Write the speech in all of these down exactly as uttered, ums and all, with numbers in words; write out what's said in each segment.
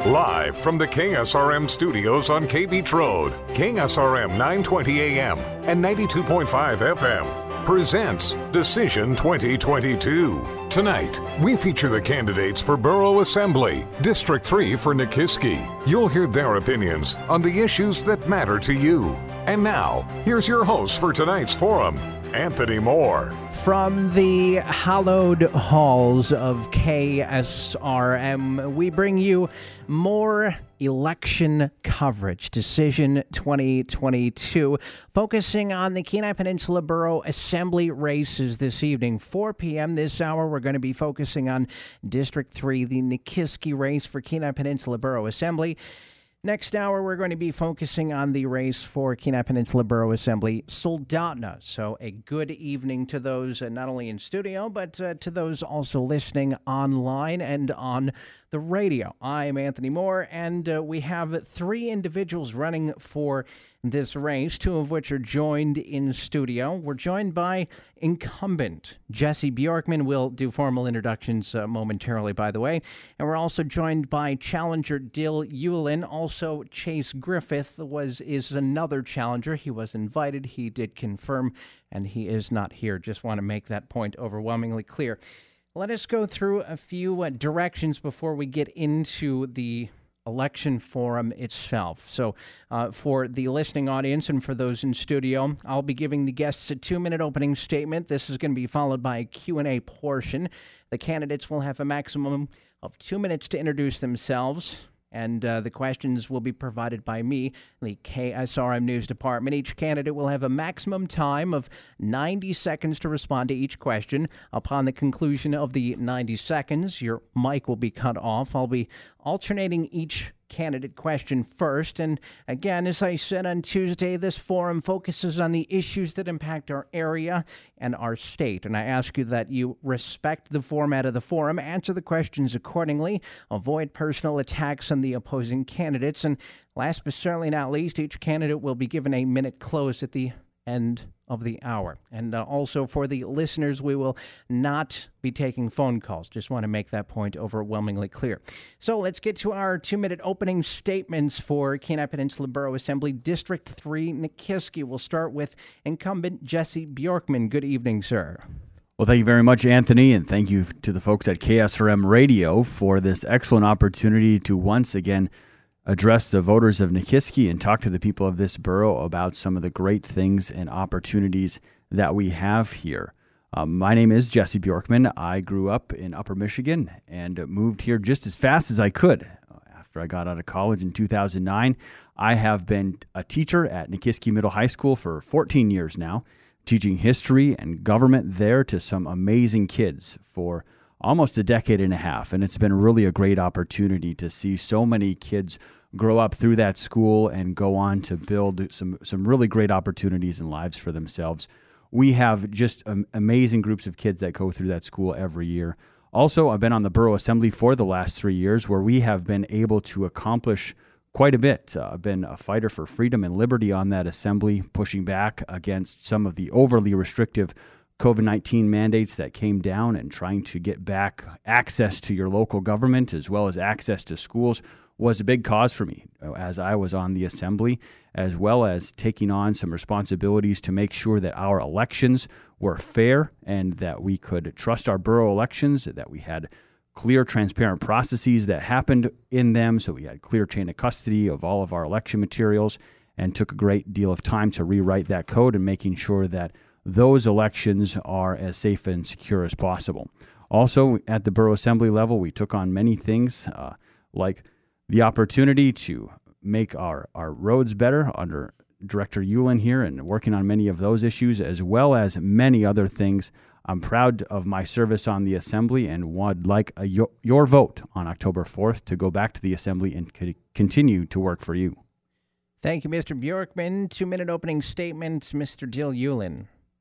Live from the K S R M studios on K Beach Road, K S R M nine twenty A M and ninety-two point five F M presents Decision twenty twenty-two. Tonight, we feature the candidates for Borough Assembly, District three for Nikiski. You'll hear their opinions on the issues that matter to you. And now, here's your host for tonight's forum, Anthony Moore. From the hallowed halls of K S R M, we bring you more election coverage, Decision twenty twenty-two, focusing on the Kenai Peninsula Borough Assembly races this evening. four p.m. this hour, we're going to be focusing on District three, the Nikiski race for Kenai Peninsula Borough Assembly. Next hour, we're going to be focusing on the race for Kenai Peninsula Borough Assembly Soldotna. So a good evening to those uh, not only in studio, but uh, to those also listening online and on the radio. I am Anthony Moore, and uh, we have three individuals running for this race, two of which are joined in studio. We're joined by incumbent Jesse Bjorkman. We'll do formal introductions uh, momentarily, by the way. And we're also joined by challenger Dill Yulin. Also, Chase Griffith was is another challenger. He was invited. He did confirm, and he is not here. Just want to make that point overwhelmingly clear. Let us go through a few uh, directions before we get into the election forum itself. So uh, for the listening audience and for those in studio, I'll be giving the guests a two-minute opening statement. This is going to be followed by a Q and A portion. The candidates will have a maximum of two minutes to introduce themselves, and uh, the questions will be provided by me, the K S R M News Department. Each candidate will have a maximum time of ninety seconds to respond to each question. Upon the conclusion of the ninety seconds, your mic will be cut off. I'll be alternating each candidate question first. And again, as I said on Tuesday, this forum focuses on the issues that impact our area and our state. And I ask you that you respect the format of the forum, answer the questions accordingly, avoid personal attacks on the opposing candidates. And last but certainly not least, each candidate will be given a minute close at the end of the hour. And uh, also for the listeners, we will not be taking phone calls. Just want to make that point overwhelmingly clear. So let's get to our two-minute opening statements for Kenai Peninsula Borough Assembly District three Nikiski. We'll start with incumbent Jesse Bjorkman. Good evening, sir. Well, thank you very much, Anthony, and thank you to the folks at K S R M Radio for this excellent opportunity to once again address the voters of Nikiski and talk to the people of this borough about some of the great things and opportunities that we have here. Um, my name is Jesse Bjorkman. I grew up in Upper Michigan and moved here just as fast as I could. After I got out of college in two thousand nine, I have been a teacher at Nikiski Middle High School for fourteen years now, teaching history and government there to some amazing kids for almost a decade and a half. And it's been really a great opportunity to see so many kids grow up through that school and go on to build some some really great opportunities and lives for themselves. We have just um, amazing groups of kids that go through that school every year. Also, I've been on the Borough Assembly for the last three years where we have been able to accomplish quite a bit. Uh, I've been a fighter for freedom and liberty on that assembly, pushing back against some of the overly restrictive COVID nineteen mandates that came down and trying to get back access to your local government as well as access to schools was a big cause for me as I was on the assembly, as well as taking on some responsibilities to make sure that our elections were fair and that we could trust our borough elections, that we had clear, transparent processes that happened in them, so we had clear chain of custody of all of our election materials, and took a great deal of time to rewrite that code and making sure that those elections are as safe and secure as possible. Also, at the Borough Assembly level, we took on many things uh, like the opportunity to make our, our roads better under Director Yulin here and working on many of those issues, as well as many other things. I'm proud of my service on the Assembly and would like a, your, your vote on October fourth to go back to the Assembly and co- continue to work for you. Thank you, Mister Bjorkman. Two-minute opening statement, Mister Dill Yulin.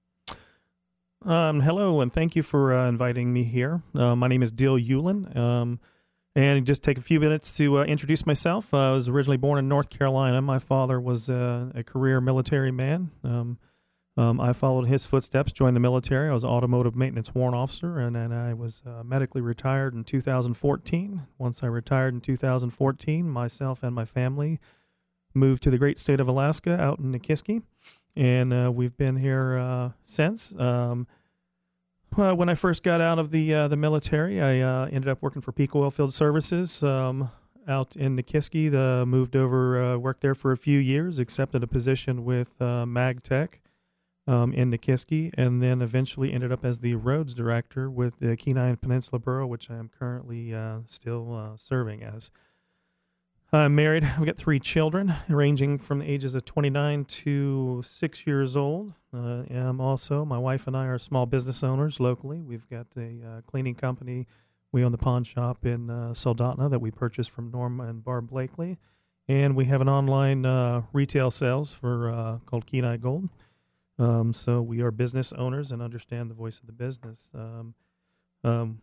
Um, hello, and thank you for uh, inviting me here. Uh, my name is Dill Yulin, um, and just take a few minutes to uh, introduce myself. Uh, I was originally born in North Carolina. My father was uh, a career military man. Um, Um, I followed his footsteps, joined the military. I was an automotive maintenance warrant officer, and then I was uh, medically retired in two thousand fourteen. Once I retired in two thousand fourteen, myself and my family moved to the great state of Alaska out in Nikiski, and uh, we've been here uh, since. Um, well, when I first got out of the uh, the military, I uh, ended up working for Peak Oilfield Services um, out in Nikiski. The, moved over, uh, worked there for a few years, accepted a position with uh, MagTech. Um, in Nikiski, and then eventually ended up as the roads director with the Kenai Peninsula Borough, which I am currently uh, still uh, serving as. I'm married. I've got three children, ranging from the ages of twenty-nine to six years old. Uh, am also, my wife and I are small business owners locally. We've got a uh, cleaning company. We own the pawn shop in uh, Soldotna that we purchased from Norm and Barb Blakely, and we have an online uh, retail sales for uh, called Kenai Gold. Um, so we are business owners and understand the voice of the business. Um, um,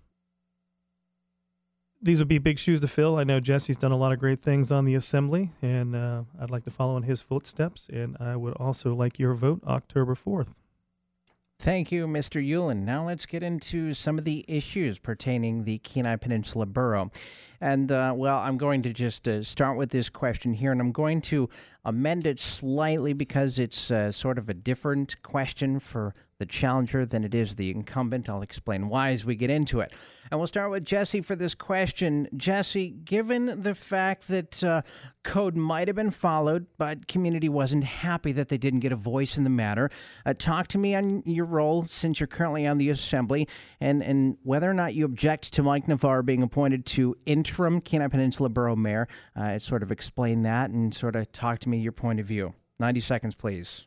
these would be big shoes to fill. I know Jesse's done a lot of great things on the assembly, and uh, I'd like to follow in his footsteps, and I would also like your vote October fourth. Thank you, Mister Yulin. Now let's get into some of the issues pertaining the Kenai Peninsula Borough. And, uh, well, I'm going to just uh, start with this question here, and I'm going to amend it slightly because it's uh, sort of a different question for the challenger than it is the incumbent. I'll explain why as we get into it. And we'll start with Jesse for this question. Jesse, given the fact that uh, code might have been followed, but community wasn't happy that they didn't get a voice in the matter, uh, talk to me on your role since you're currently on the assembly and, and whether or not you object to Mike Navarre being appointed to interim Kenai Peninsula Borough Mayor. Uh, sort of explain that and sort of talk to me your point of view. ninety seconds, please.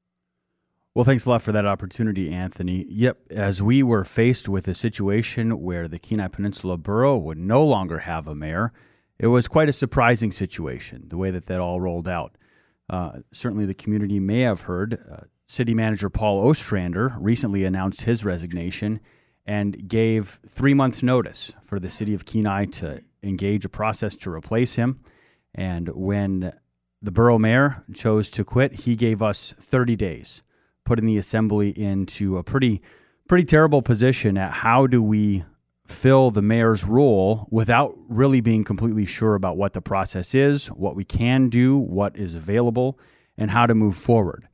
Well, thanks a lot for that opportunity, Anthony. Yep, as we were faced with a situation where the Kenai Peninsula Borough would no longer have a mayor, it was quite a surprising situation, the way that that all rolled out. Uh, certainly the community may have heard uh, City Manager Paul Ostrander recently announced his resignation and gave three months' notice for the city of Kenai to engage a process to replace him. And when the borough mayor chose to quit, he gave us thirty days. Putting the assembly into a pretty pretty terrible position at how do we fill the mayor's role without really being completely sure about what the process is, what we can do, what is available, and how to move forward.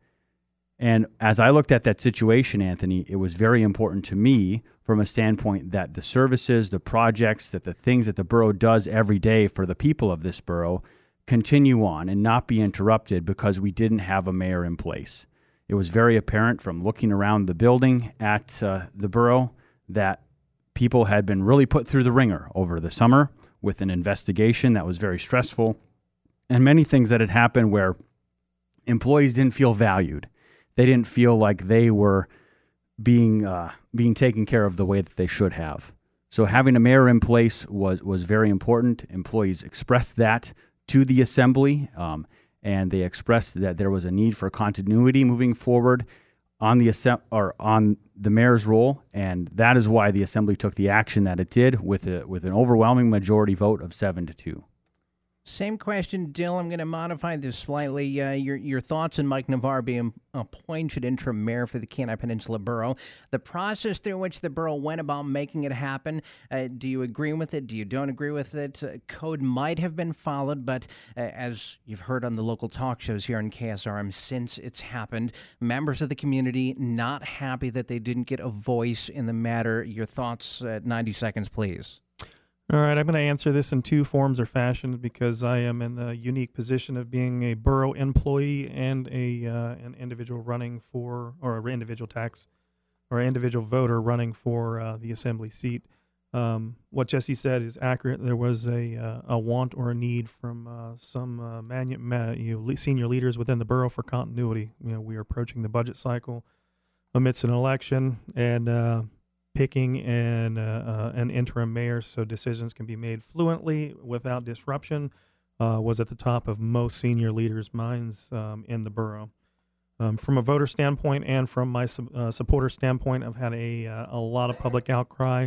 And as I looked at that situation, Anthony, it was very important to me from a standpoint that the services, the projects, that the things that the borough does every day for the people of this borough continue on and not be interrupted because we didn't have a mayor in place. It was very apparent from looking around the building at uh, the borough that people had been really put through the ringer over the summer with an investigation that was very stressful and many things that had happened where employees didn't feel valued. They didn't feel like they were being uh, being taken care of the way that they should have. So having a mayor in place was, was very important. Employees expressed that to the assembly. Um, And they expressed that there was a need for continuity moving forward on the assem- or on the mayor's role, and that is why the assembly took the action that it did with a, with an overwhelming majority vote of seven to two. Same question, Dill. I'm going to modify this slightly. Uh, your your thoughts on Mike Navarre being appointed interim mayor for the Kenai Peninsula Borough. The process through which the borough went about making it happen, uh, do you agree with it? Do you don't agree with it? Uh, code might have been followed, but uh, as you've heard on the local talk shows here on K S R M since it's happened, members of the community not happy that they didn't get a voice in the matter. Your thoughts, uh, ninety seconds, please. All right, I'm going to answer this in two forms or fashions because I am in the unique position of being a borough employee and a uh, an individual running for, or an individual tax, or an individual voter running for uh, the assembly seat. Um, what Jesse said is accurate. There was a uh, a want or a need from uh, some uh, manu- ma- you know, senior leaders within the borough for continuity. You know, we are approaching the budget cycle amidst an election, and uh, picking an, uh, uh, an interim mayor so decisions can be made fluently without disruption uh, was at the top of most senior leaders' minds um, in the borough. Um, from a voter standpoint and from my su- uh, supporter standpoint, I've had a uh, a lot of public outcry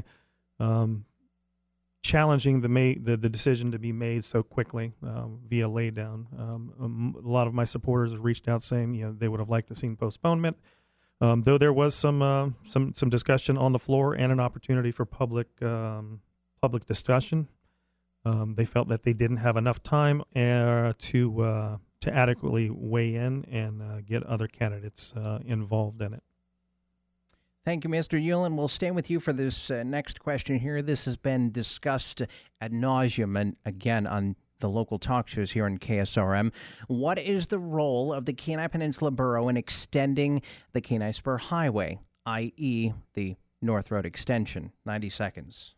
um, challenging the, ma- the the decision to be made so quickly um, via laydown. Um, um, a lot of my supporters have reached out saying, you know, they would have liked to see postponement. Um, though there was some uh, some some discussion on the floor and an opportunity for public um, public discussion, um, they felt that they didn't have enough time uh, to uh, to adequately weigh in and uh, get other candidates uh, involved in it. Thank you, Mister Uihlein. We'll stay with you for this uh, next question here. This has been discussed ad nauseum and again on the local talk shows here on K S R M. What is the role of the Kenai Peninsula Borough in extending the Kenai Spur Highway, that is the North Road extension? ninety seconds.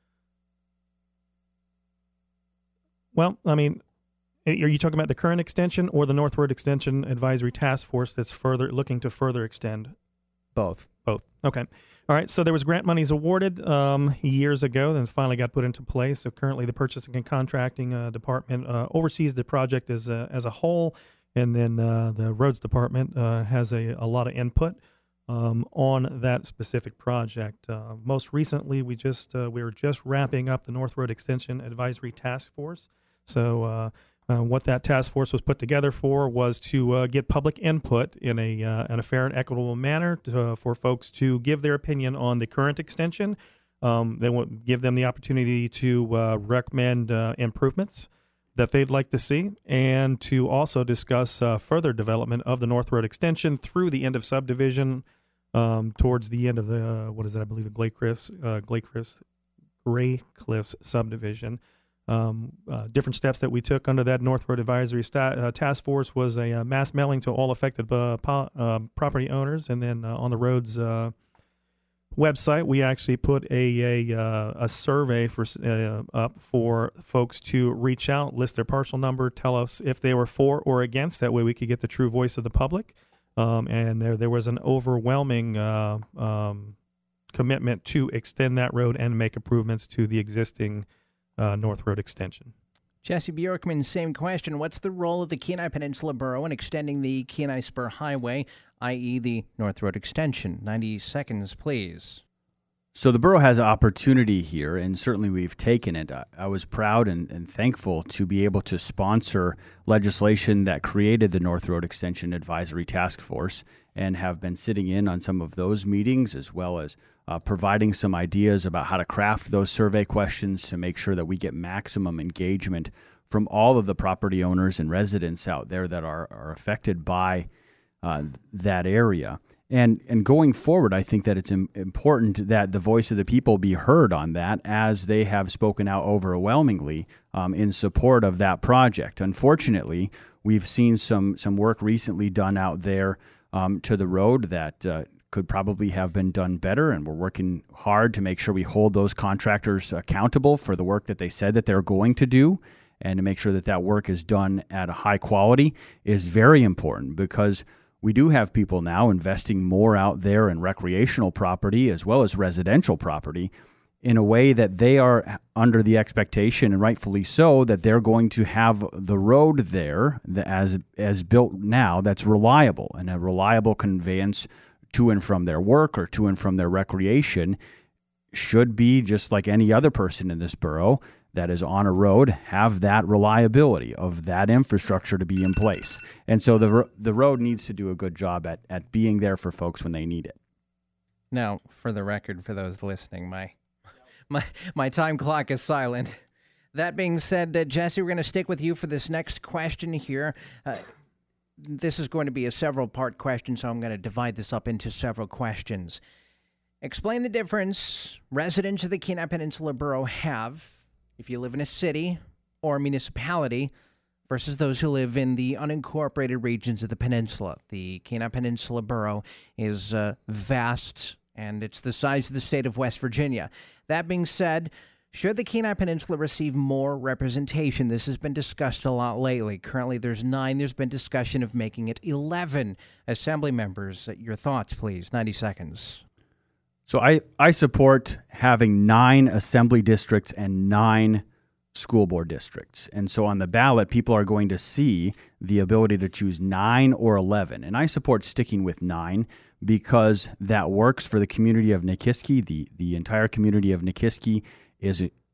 Well, I mean, are you talking about the current extension or the North Road Extension Advisory Task Force that's further looking to further extend? Both. Both. Okay. All right. So there was grant monies awarded um, years ago, then finally got put into place. So currently the Purchasing and Contracting uh, Department uh, oversees the project as a, as a whole, and then uh, the Roads Department uh, has a, a lot of input um, on that specific project. Uh, most recently, we just uh, we were just wrapping up the North Road Extension Advisory Task Force. So uh, Uh, what that task force was put together for was to uh, get public input in a uh, in a fair and equitable manner to, uh, for folks to give their opinion on the current extension. Um, they will give them the opportunity to uh, recommend uh, improvements that they'd like to see, and to also discuss uh, further development of the North Road extension through the end of subdivision um, towards the end of the uh, what is it? I believe the Glay Cliffs, uh, Glay Cliffs, Gray Cliffs subdivision. Um, uh, different steps that we took under that North Road Advisory sta- uh, Task Force was a uh, mass mailing to all affected uh, po- uh, property owners, and then uh, on the road's uh, website, we actually put a a, uh, a survey for uh, up for folks to reach out, list their parcel number, tell us if they were for or against. That way, we could get the true voice of the public. Um, and there there was an overwhelming uh, um, commitment to extend that road and make improvements to the existing Uh, North Road extension. Jesse Bjorkman, same question. What's the role of the Kenai Peninsula Borough in extending the Kenai Spur Highway, that is the North Road extension? ninety seconds, please. So the borough has an opportunity here, and certainly we've taken it. I, I was proud and, and thankful to be able to sponsor legislation that created the North Road Extension Advisory Task Force, and have been sitting in on some of those meetings, as well as uh, providing some ideas about how to craft those survey questions to make sure that we get maximum engagement from all of the property owners and residents out there that are, are affected by uh, that area. And and going forward, I think that it's im- important that the voice of the people be heard on that, as they have spoken out overwhelmingly um, in support of that project. Unfortunately, we've seen some some work recently done out there um, to the road that uh, could probably have been done better, and we're working hard to make sure we hold those contractors accountable for the work that they said that they're going to do, and to make sure that that work is done at a high quality is very important, because we do have people now investing more out there in recreational property as well as residential property in a way that they are under the expectation, and rightfully so, that they're going to have the road there as as built now that's reliable, and a reliable conveyance to and from their work or to and from their recreation should be just like any other person in this borough that is on a road, have that reliability of that infrastructure to be in place. And so the the road needs to do a good job at, at being there for folks when they need it. Now, for the record, for those listening, my my my time clock is silent. That being said, uh, Jesse, we're going to stick with you for this next question here. Uh, this is going to be a several-part question, so I'm going to divide this up into several questions. Explain the difference residents of the Kenai Peninsula Borough have if you live in a city or municipality versus those who live in the unincorporated regions of the peninsula. The Kenai Peninsula Borough is uh, vast, and it's the size of the state of West Virginia. That being said, should the Kenai Peninsula receive more representation? This has been discussed a lot lately. Currently, there's nine. There's been discussion of making it eleven assembly members. Your thoughts, please. ninety seconds. So I, I support having nine assembly districts and nine school board districts. And so on the ballot, people are going to see the ability to choose nine or eleven. And I support sticking with nine because that works for the community of Nikiski. The, the entire community of Nikiski is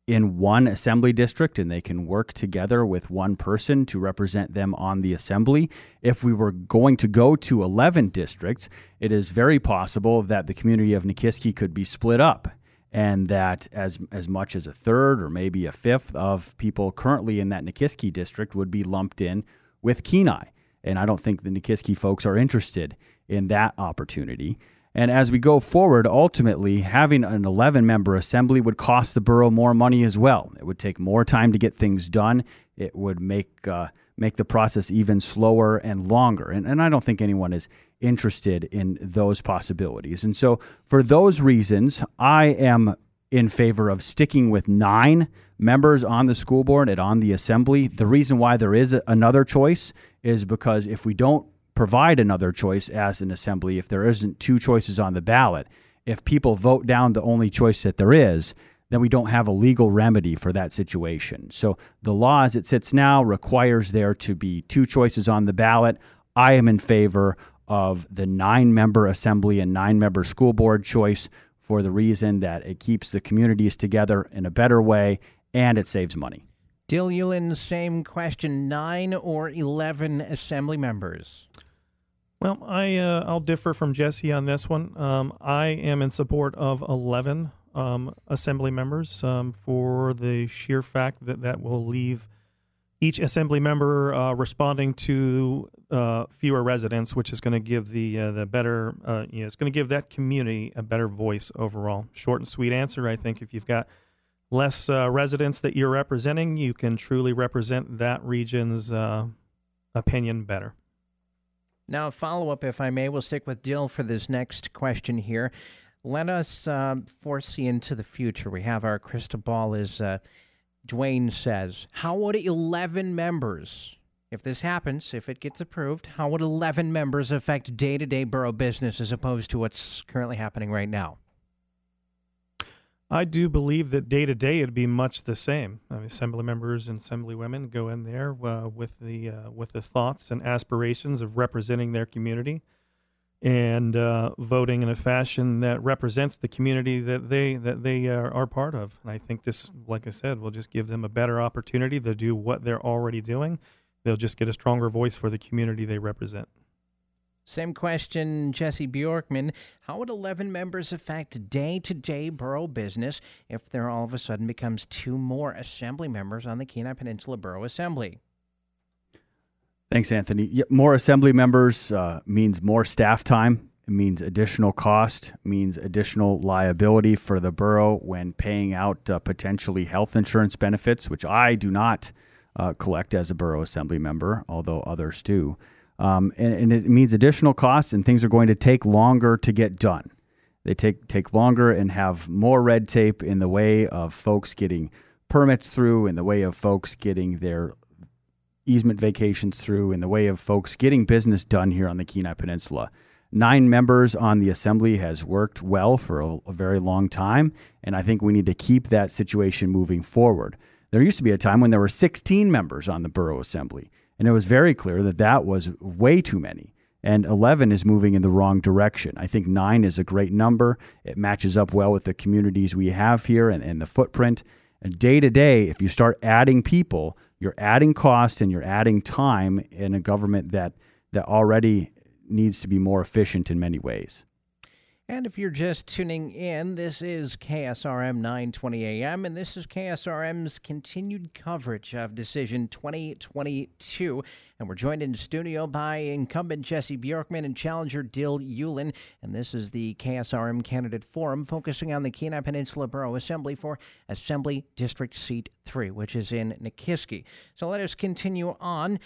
in one assembly district and they can work together with one person to represent them on the assembly. If we were going to go to eleven districts, it is very possible that the community of Nikiski could be split up, and that as as much as a third or maybe a fifth of people currently in that Nikiski district would be lumped in with Kenai. And I don't think the Nikiski folks are interested in that opportunity. And as we go forward, ultimately, having an eleven-member assembly would cost the borough more money as well. It would take more time to get things done. It would make uh, make the process even slower and longer. And, and I don't think anyone is interested in those possibilities. And so for those reasons, I am in favor of sticking with nine members on the school board and on the assembly. The reason why there is another choice is because if we don't provide another choice as an assembly, if there isn't two choices on the ballot, if people vote down the only choice that there is, then we don't have a legal remedy for that situation. So the law as it sits now requires there to be two choices on the ballot. I am in favor of the nine-member assembly and nine-member school board choice for the reason that it keeps the communities together in a better way and it saves money. Dill Uihlein, same question, nine or eleven assembly members? Well, I, uh, I'll differ from Jesse on this one. Um, I am in support of eleven um, assembly members um, for the sheer fact that that will leave each assembly member uh, responding to uh, fewer residents, which is going to give the uh, the better, uh, you know, it's going to give that community a better voice overall. Short and sweet answer. I think if you've got less uh, residents that you're representing, you can truly represent that region's uh, opinion better. Now, a follow-up, if I may. We'll stick with Dill for this next question here. Let us uh, foresee into the future. We have our crystal ball, as uh, Dwayne says. How would eleven members, if this happens, if it gets approved, how would eleven members affect day-to-day borough business as opposed to what's currently happening right now? I do believe that day to day it'd be much the same. I mean, assembly members and assembly women go in there uh, with the uh, with the thoughts and aspirations of representing their community and uh, voting in a fashion that represents the community that they that they are, are part of. And I think this, like I said, will just give them a better opportunity to do what they're already doing. They'll just get a stronger voice for the community they represent. Same question, Jesse Bjorkman. How would eleven members affect day-to-day borough business if there all of a sudden becomes two more assembly members on the Kenai Peninsula Borough Assembly? Thanks, Anthony. Yeah, more assembly members uh, means more staff time. It means additional cost, means additional liability for the borough when paying out uh, potentially health insurance benefits, which I do not uh, collect as a borough assembly member, although others do. Um, and, and it means additional costs, and things are going to take longer to get done. They take take longer and have more red tape in the way of folks getting permits through, in the way of folks getting their easement vacations through, in the way of folks getting business done here on the Kenai Peninsula. Nine members on the assembly has worked well for a, a very long time, and I think we need to keep that situation moving forward. There used to be a time when there were sixteen members on the borough assembly, and it was very clear that that was way too many. And eleven is moving in the wrong direction. I think nine is a great number. It matches up well with the communities we have here and, and the footprint. And day to day, if you start adding people, you're adding cost and you're adding time in a government that, that already needs to be more efficient in many ways. And if you're just tuning in, this is K S R M nine twenty A M, and this is K S R M's continued coverage of Decision twenty twenty-two. And we're joined in studio by incumbent Jesse Bjorkman and challenger Dill Uihlein. And this is the K S R M Candidate Forum focusing on the Kenai Peninsula Borough Assembly for Assembly District Seat three, which is in Nikiski. So let us continue on.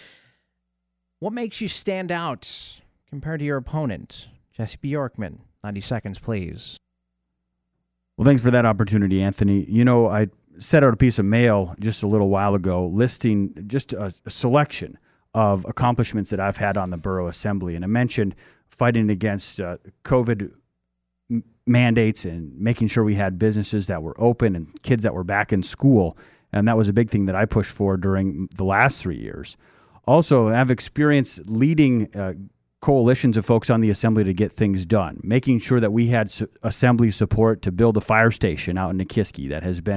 What makes you stand out compared to your opponent? Jesse Bjorkman. ninety seconds, please. Well, thanks for that opportunity, Anthony. You know, I set out a piece of mail just a little while ago listing just a, a selection of accomplishments that I've had on the Borough Assembly. And I mentioned fighting against uh, COVID m- mandates and making sure we had businesses that were open and kids that were back in school. And that was a big thing that I pushed for during the last three years. Also, I've experienced leading uh, coalitions of folks on the assembly to get things done, making sure that we had su- assembly support to build a fire station out in Nikiski that has been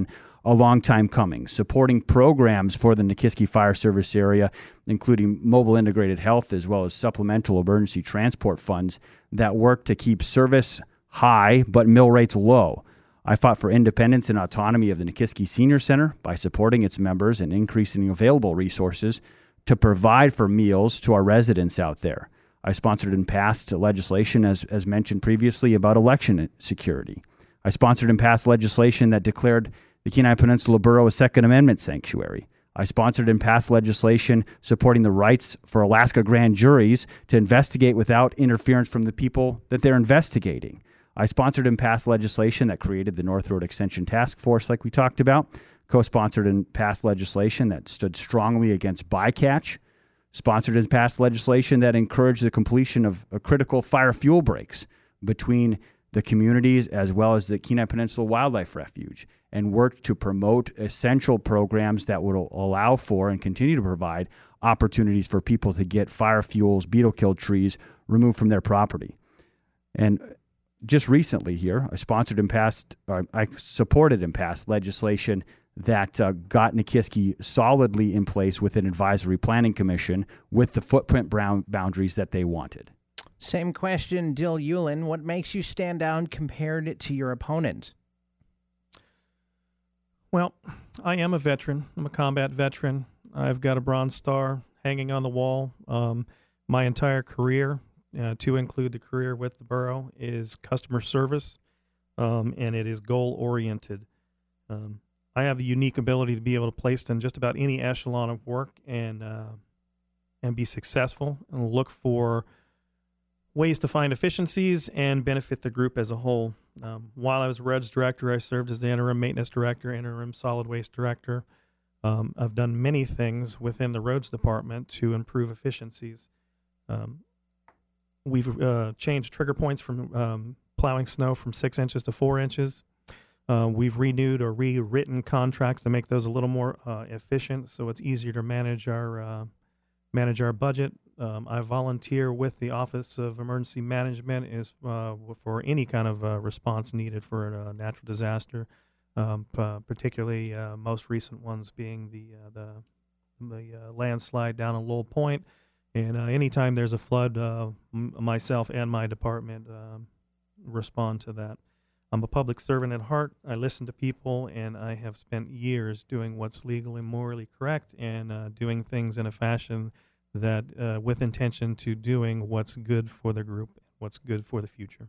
a long time coming, supporting programs for the Nikiski Fire Service area, including mobile integrated health as well as supplemental emergency transport funds that work to keep service high but mill rates low. I fought for independence and autonomy of the Nikiski Senior Center by supporting its members and increasing available resources to provide for meals to our residents out there. I sponsored and passed legislation, as, as mentioned previously, about election security. I sponsored and passed legislation that declared the Kenai Peninsula Borough a Second Amendment sanctuary. I sponsored and passed legislation supporting the rights for Alaska grand juries to investigate without interference from the people that they're investigating. I sponsored and passed legislation that created the North Road Extension Task Force, like we talked about, co-sponsored and passed legislation that stood strongly against bycatch, sponsored and passed legislation that encouraged the completion of uh, critical fire fuel breaks between the communities as well as the Kenai Peninsula Wildlife Refuge, and worked to promote essential programs that would allow for and continue to provide opportunities for people to get fire fuels, beetle-killed trees removed from their property. And just recently here, I sponsored and passed, or I supported and passed legislation that uh, got Nikiski solidly in place with an advisory planning commission with the footprint brown boundaries that they wanted. Same question, Dill Yulin. What makes you stand out compared to your opponent? Well, I am a veteran. I'm a combat veteran. I've got a Bronze Star hanging on the wall. Um, my entire career, Uh, to include the career with the borough, is customer service, um, and it is goal-oriented. Um, I have the unique ability to be able to place in just about any echelon of work and uh, and be successful and look for ways to find efficiencies and benefit the group as a whole. Um, while I was R E D S director, I served as the interim maintenance director, interim solid waste director. Um, I've done many things within the roads department to improve efficiencies. Um, We've uh, changed trigger points from um, plowing snow from six inches to four inches. Uh, we've renewed or rewritten contracts to make those a little more uh, efficient, so it's easier to manage our uh, manage our budget. Um, I volunteer with the Office of Emergency Management is uh, for any kind of uh, response needed for a natural disaster, um, p- particularly uh, most recent ones being the uh, the the uh, landslide down at Lowell Point. And uh, anytime there's a flood, uh, m- myself and my department uh, respond to that. I'm a public servant at heart. I listen to people, and I have spent years doing what's legal and morally correct and uh, doing things in a fashion that, uh, with intention to doing what's good for the group, what's good for the future.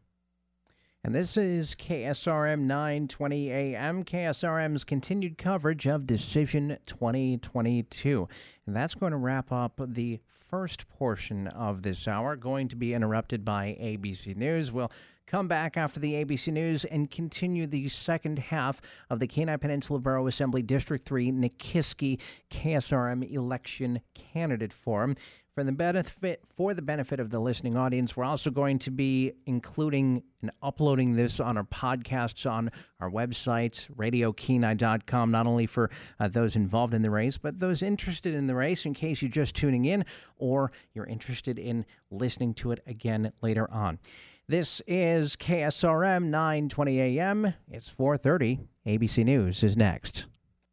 And this is K S R M nine twenty A M, K S R M's continued coverage of Decision twenty twenty-two. And that's going to wrap up the first portion of this hour, going to be interrupted by A B C News. We'll come back after the A B C News and continue the second half of the Kenai Peninsula Borough Assembly District three Nikiski K S R M Election Candidate Forum. For the benefit for the benefit of the listening audience, we're also going to be including and uploading this on our podcasts on our websites, radio kenai dot com, not only for uh, those involved in the race, but those interested in the race in case you're just tuning in or you're interested in listening to it again later on. This is K S R M nine twenty A M. It's four thirty. A B C News is next.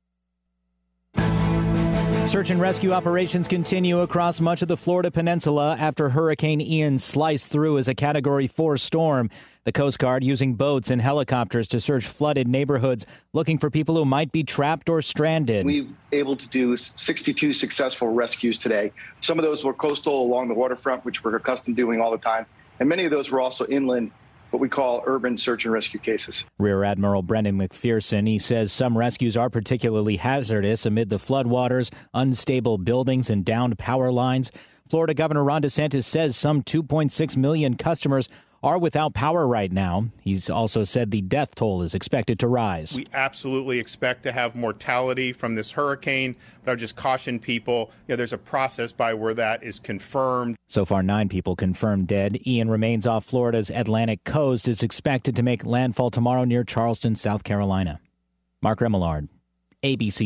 Search and rescue operations continue across much of the Florida Peninsula after Hurricane Ian sliced through as a Category four storm. The Coast Guard using boats and helicopters to search flooded neighborhoods, looking for people who might be trapped or stranded. We were able to do sixty-two successful rescues today. Some of those were coastal along the waterfront, which we're accustomed to doing all the time. And many of those were also inland, what we call urban search and rescue cases. Rear Admiral Brendan McPherson, he says some rescues are particularly hazardous amid the floodwaters, unstable buildings, and downed power lines. Florida Governor Ron DeSantis says some two point six million customers are without power right now. He's also said the death toll is expected to rise. We absolutely expect to have mortality from this hurricane, but I would just caution people, you know, there's a process by where that is confirmed. So far, nine people confirmed dead. Ian remains off Florida's Atlantic coast. It's expected to make landfall tomorrow near Charleston, South Carolina. Mark Remillard, A B C News.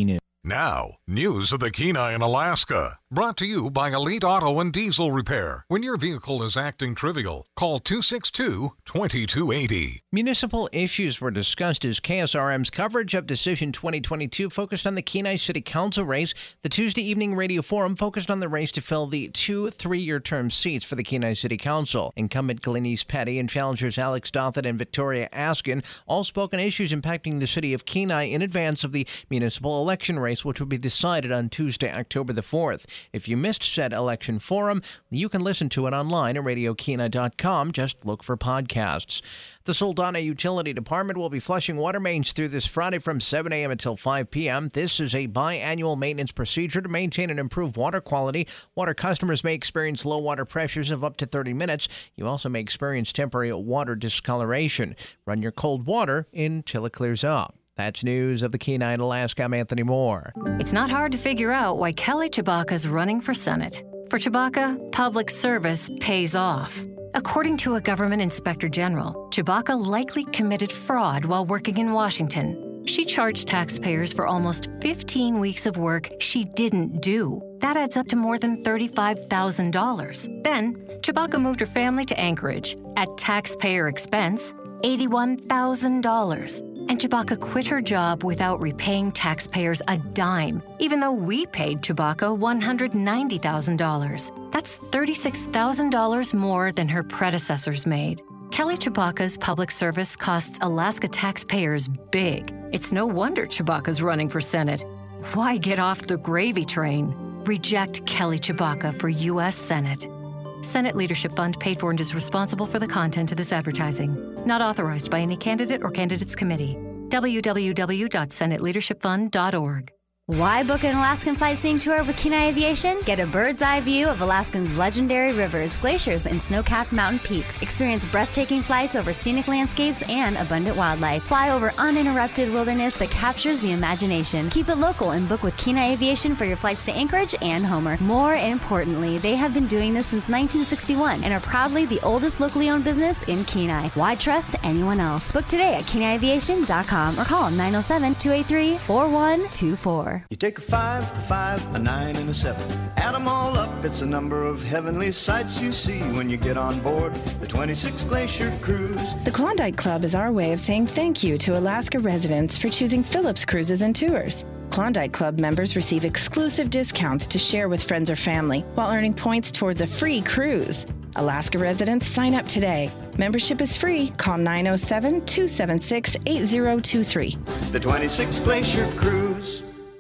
Now, news of the Kenai in Alaska. Brought to you by Elite Auto and Diesel Repair. When your vehicle is acting trivial, call two six two, two two eight zero. Municipal issues were discussed as K S R M's coverage of Decision twenty twenty-two focused on the Kenai City Council race. The Tuesday evening radio forum focused on the race to fill the two three-year term seats for the Kenai City Council. Incumbent Glenise Petty and challengers Alex Dothett and Victoria Askin all spoke on issues impacting the city of Kenai in advance of the municipal election race, which will be decided on Tuesday, October the fourth. If you missed said election forum, you can listen to it online at radio kenai dot com. Just look for podcasts. The Soldana Utility Department will be flushing water mains through this Friday from seven a.m. until five p.m. This is a biannual maintenance procedure to maintain and improve water quality. Water customers may experience low water pressures of up to thirty minutes. You also may experience temporary water discoloration. Run your cold water until it clears up. That's news of the Kenai and Alaska. I'm Anthony Moore. It's not hard to figure out why Kelly Tshibaka's running for Senate. For Tshibaka, public service pays off. According to a government inspector general, Tshibaka likely committed fraud while working in Washington. She charged taxpayers for almost fifteen weeks of work she didn't do. That adds up to more than thirty-five thousand dollars. Then, Tshibaka moved her family to Anchorage at taxpayer expense, eighty-one thousand dollars. And Tshibaka quit her job without repaying taxpayers a dime, even though we paid Tshibaka one hundred ninety thousand dollars. That's thirty-six thousand dollars more than her predecessors made. Kelly Tshibaka's public service costs Alaska taxpayers big. It's no wonder Tshibaka's running for Senate. Why get off the gravy train? Reject Kelly Tshibaka for U S Senate. Senate Leadership Fund paid for and is responsible for the content of this advertising. Not authorized by any candidate or candidates committee. w w w dot senate leadership fund dot org. Why book an Alaskan flight seeing tour with Kenai Aviation? Get a bird's eye view of Alaskans' legendary rivers, glaciers, and snow-capped mountain peaks. Experience breathtaking flights over scenic landscapes and abundant wildlife. Fly over uninterrupted wilderness that captures the imagination. Keep it local and book with Kenai Aviation for your flights to Anchorage and Homer. More importantly, they have been doing this since nineteen sixty-one and are proudly the oldest locally owned business in Kenai. Why trust anyone else? Book today at kenai aviation dot com or call nine oh seven, two eight three, four one two four. You take a five, a five, a nine, and a seven. Add them all up, it's the number of heavenly sights you see when you get on board the twenty-six Glacier Cruise. The Klondike Club is our way of saying thank you to Alaska residents for choosing Phillips Cruises and Tours. Klondike Club members receive exclusive discounts to share with friends or family while earning points towards a free cruise. Alaska residents, sign up today. Membership is free. Call nine oh seven, two seven six, eight oh two three. The twenty-six Glacier Cruise.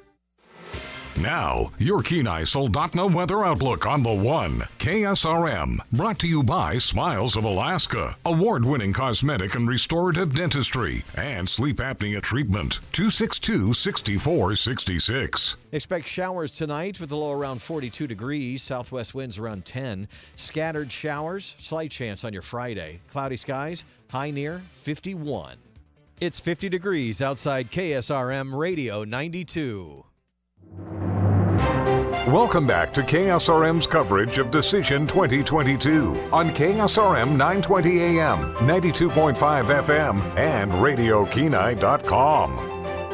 Now, your Kenai Soldotna weather outlook on the one. K S R M, brought to you by Smiles of Alaska, award-winning cosmetic and restorative dentistry, and sleep apnea treatment. two six two, six four six six. Expect showers tonight with a low around forty-two degrees. Southwest winds around ten. Scattered showers, slight chance on your Friday. Cloudy skies, high near fifty-one. It's fifty degrees outside K S R M Radio ninety-two. Welcome back to K S R M's coverage of Decision twenty twenty-two on K S R M nine twenty A M, ninety-two point five F M, and radio kenai dot com.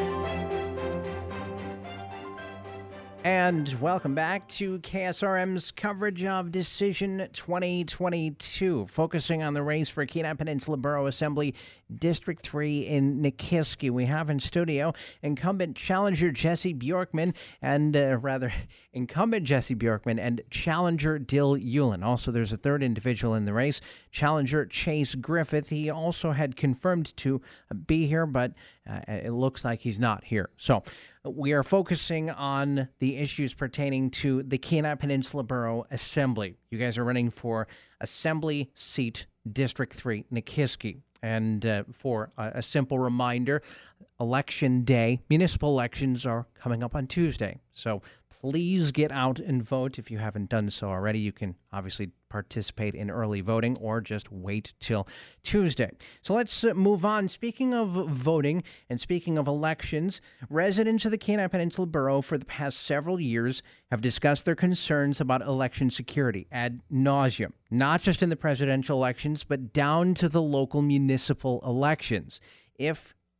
And welcome back to K S R M's coverage of Decision twenty twenty-two, focusing on the race for Kenai Peninsula Borough Assembly District three in Nikiski. We have in studio incumbent challenger Jesse Bjorkman and, uh, rather, incumbent Jesse Bjorkman and challenger Dill Hewlin. Also, there's a third individual in the race, challenger Chase Griffith. He also had confirmed to be here, but uh, it looks like he's not here. So we are focusing on the issues pertaining to the Kenai Peninsula Borough Assembly. You guys are running for Assembly Seat District three, Nikiski. And uh, for a, a simple reminder, Election Day, municipal elections are coming up on Tuesday. So please get out and vote. If you haven't done so already, you can obviously participate in early voting or just wait till Tuesday. So let's uh, move on. Speaking of voting and speaking of elections, residents of the Kenai Peninsula Borough for the past several years have discussed their concerns about election security ad nauseum, not just in the presidential elections, but down to the local municipal elections. If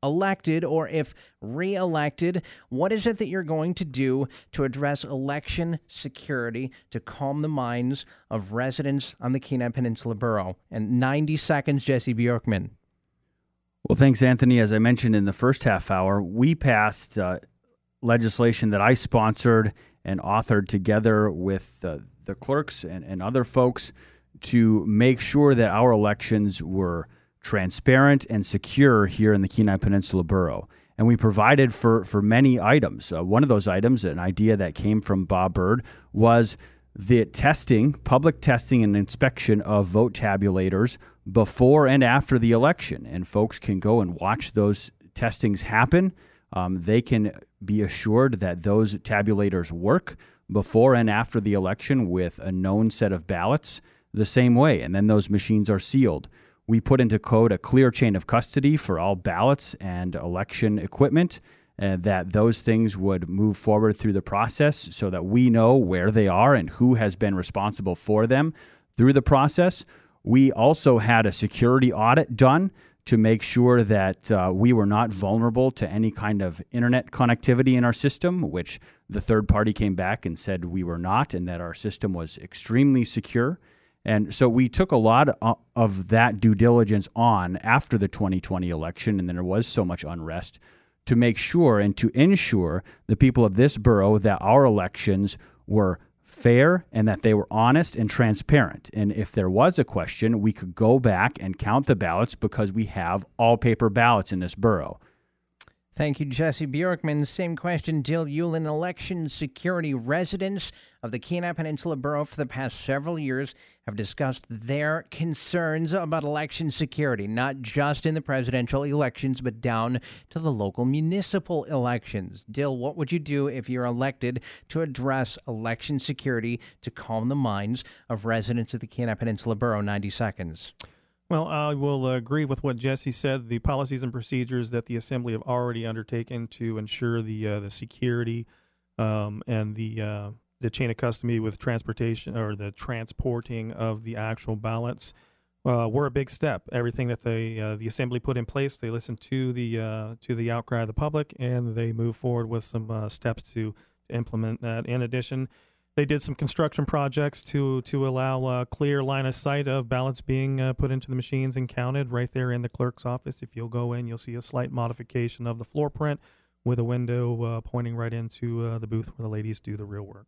elected or if re-elected, what is it that you're going to do to address election security to calm the minds of residents on the Kenai Peninsula Borough? And ninety seconds, Jesse Bjorkman. Well, thanks, Anthony. As I mentioned in the first half hour, we passed uh, legislation that I sponsored and authored together with uh, the clerks and, and other folks to make sure that our elections were transparent and secure here in the Kenai Peninsula Borough. And we provided for, for many items. Uh, one of those items, an idea that came from Bob Byrd, was the testing, public testing and inspection of vote tabulators before and after the election. And folks can go and watch those testings happen. Um, they can be assured that those tabulators work before and after the election with a known set of ballots the same way. And then those machines are sealed. We put into code a clear chain of custody for all ballots and election equipment, uh, that those things would move forward through the process so that we know where they are and who has been responsible for them through the process. We also had a security audit done to make sure that uh, we were not vulnerable to any kind of internet connectivity in our system, which the third party came back and said we were not, and that our system was extremely secure. And so we took a lot of that due diligence on after the twenty twenty election, and then there was so much unrest, to make sure and to ensure the people of this borough that our elections were fair and that they were honest and transparent. And if there was a question, we could go back and count the ballots because we have all paper ballots in this borough. Thank you, Jesse Bjorkman. Same question, Dill Uihlein. Election security residents of the Kenai Peninsula Borough for the past several years have discussed their concerns about election security, not just in the presidential elections, but down to the local municipal elections. Dill, what would you do if you're elected to address election security to calm the minds of residents of the Kenai Peninsula Borough? ninety seconds. Well, I will uh, agree with what Jesse said. The policies and procedures that the Assembly have already undertaken to ensure the uh, the security um, and the uh, the chain of custody with transportation or the transporting of the actual ballots uh, were a big step. Everything that they uh, the Assembly put in place, they listened to the uh, to the outcry of the public, and they moved forward with some uh, steps to implement that. In addition, they did some construction projects to to allow a clear line of sight of ballots being uh, put into the machines and counted right there in the clerk's office. If you'll go in, you'll see a slight modification of the floor print with a window uh, pointing right into uh, the booth where the ladies do the real work.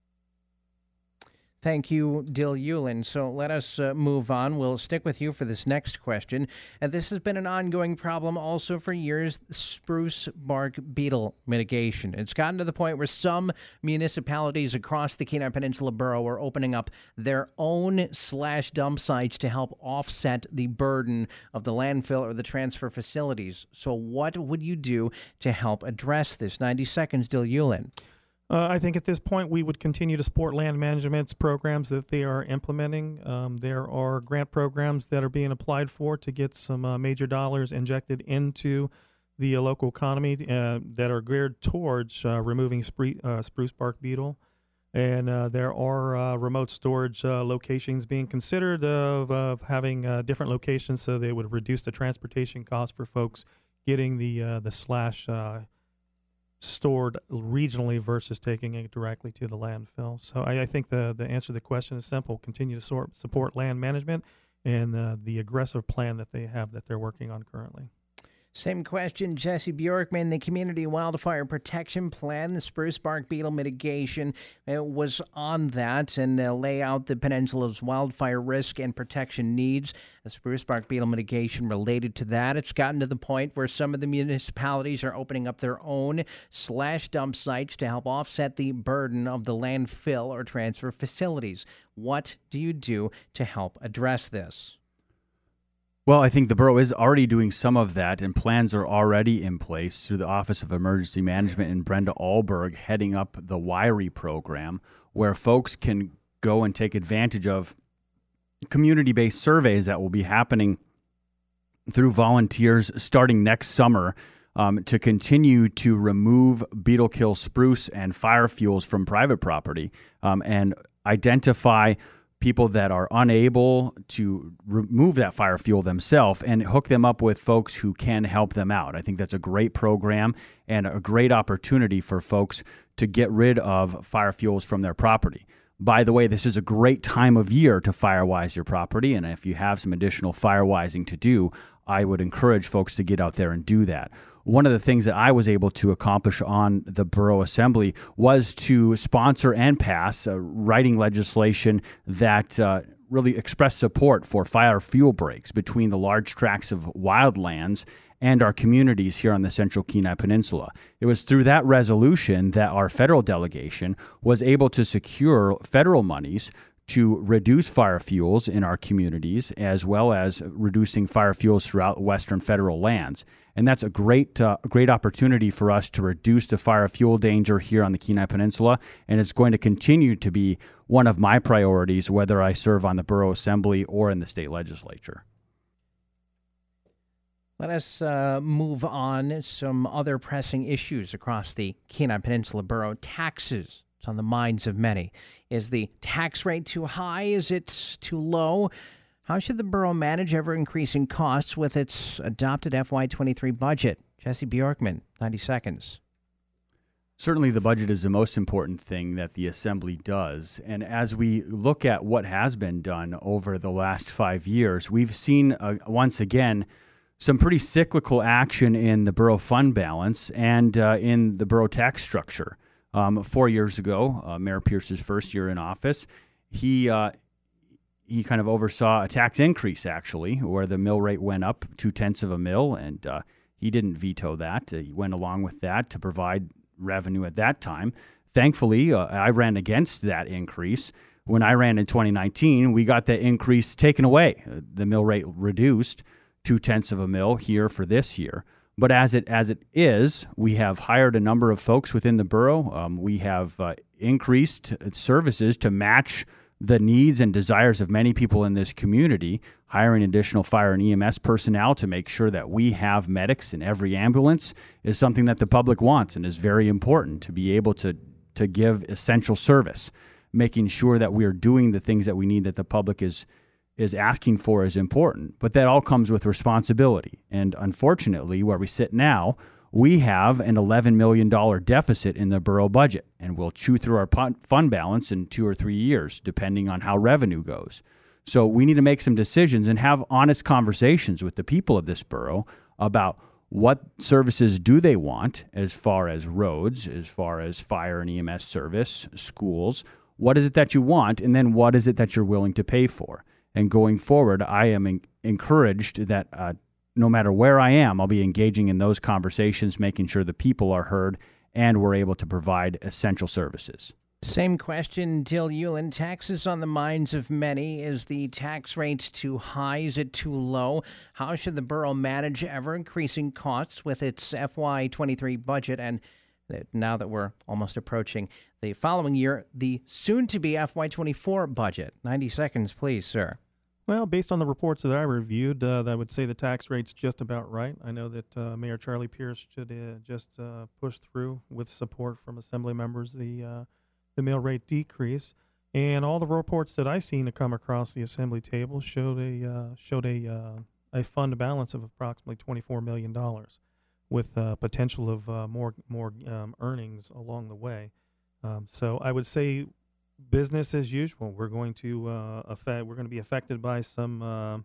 Thank you, Dill Uihlein. So let us uh, move on. We'll stick with you for this next question. And this has been an ongoing problem also for years, spruce bark beetle mitigation. It's gotten to the point where some municipalities across the Kenai Peninsula Borough are opening up their own slash dump sites to help offset the burden of the landfill or the transfer facilities. So what would you do to help address this? ninety seconds, Dill Uihlein. Uh, I think at this point we would continue to support land management's programs that they are implementing. Um, there are grant programs that are being applied for to get some uh, major dollars injected into the uh, local economy uh, that are geared towards uh, removing spre- uh, spruce bark beetle. And uh, there are uh, remote storage uh, locations being considered of, of having uh, different locations so they would reduce the transportation costs for folks getting the uh, the slash uh, stored regionally versus taking it directly to the landfill. So I, I think the, the answer to the question is simple. Continue to sort, support land management and uh, the aggressive plan that they have that they're working on currently. Same question, Jesse Bjorkman. The Community Wildfire Protection Plan, the spruce bark beetle mitigation, uh, was on that and uh, lay out the peninsula's wildfire risk and protection needs. The spruce bark beetle mitigation related to that. It's gotten to the point where some of the municipalities are opening up their own slash dump sites to help offset the burden of the landfill or transfer facilities. What do you do to help address this? Well, I think the borough is already doing some of that, and plans are already in place through the Office of Emergency Management and Brenda Alberg heading up the WIRI program, where folks can go and take advantage of community-based surveys that will be happening through volunteers starting next summer um, to continue to remove beetle kill spruce and fire fuels from private property um, and identify people that are unable to remove that fire fuel themselves and hook them up with folks who can help them out. I think that's a great program and a great opportunity for folks to get rid of fire fuels from their property. By the way, this is a great time of year to firewise your property, and if you have some additional firewising to do, I would encourage folks to get out there and do that. One of the things that I was able to accomplish on the Borough Assembly was to sponsor and pass uh, writing legislation that uh, really expressed support for fire fuel breaks between the large tracts of wildlands and our communities here on the Central Kenai Peninsula. It was through that resolution that our federal delegation was able to secure federal monies to reduce fire fuels in our communities, as well as reducing fire fuels throughout Western federal lands. And that's a great uh, great opportunity for us to reduce the fire fuel danger here on the Kenai Peninsula, and it's going to continue to be one of my priorities, whether I serve on the Borough Assembly or in the state legislature. Let us uh, move on. Some other pressing issues across the Kenai Peninsula Borough. Taxes. It's on the minds of many. Is the tax rate too high? Is it too low? How should the borough manage ever-increasing costs with its adopted F Y twenty-three budget? Jesse Bjorkman, ninety seconds. Certainly the budget is the most important thing that the Assembly does. And as we look at what has been done over the last five years, we've seen, uh, once again, some pretty cyclical action in the borough fund balance and uh, in the borough tax structure. Um, four years ago, uh, Mayor Pierce's first year in office, he uh, he kind of oversaw a tax increase, actually, where the mill rate went up two-tenths of a mil, and uh, he didn't veto that. Uh, he went along with that to provide revenue at that time. Thankfully, uh, I ran against that increase. When I ran in twenty nineteen, we got the increase taken away. Uh, the mill rate reduced two-tenths of a mil here for this year. But as it as it is, we have hired a number of folks within the borough. Um, we have uh, increased services to match the needs and desires of many people in this community, hiring additional fire and E M S personnel to make sure that we have medics in every ambulance is something that the public wants and is very important to be able to, to give essential service. Making sure that we are doing the things that we need that the public is is asking for is important, but that all comes with responsibility. And unfortunately, where we sit now, we have an eleven million dollars deficit in the borough budget, and we'll chew through our fund balance in two or three years, depending on how revenue goes. So we need to make some decisions and have honest conversations with the people of this borough about what services do they want as far as roads, as far as fire and E M S service, schools. What is it that you want, and then what is it that you're willing to pay for? And going forward, I am in- encouraged that uh, no matter where I am, I'll be engaging in those conversations, making sure the people are heard and we're able to provide essential services. Same question, Dill Hewlin. Taxes on the minds of many. Is the tax rate too high? Is it too low? How should the borough manage ever-increasing costs with its F Y twenty-three budget? And now that we're almost approaching the following year, the soon-to-be F Y twenty-four budget. ninety seconds, please, sir. Well, based on the reports that I reviewed, uh, I would say the tax rate's just about right. I know that uh, Mayor Charlie Pierce should uh, just uh, push through with support from Assembly members the uh, the mill rate decrease, and all the reports that I seen to come across the Assembly table showed a uh, showed a uh, a fund balance of approximately twenty-four million dollars, with uh, potential of uh, more more um, earnings along the way. Um, so I would say business as usual. We're going to uh, affect. We're going to be affected by some uh,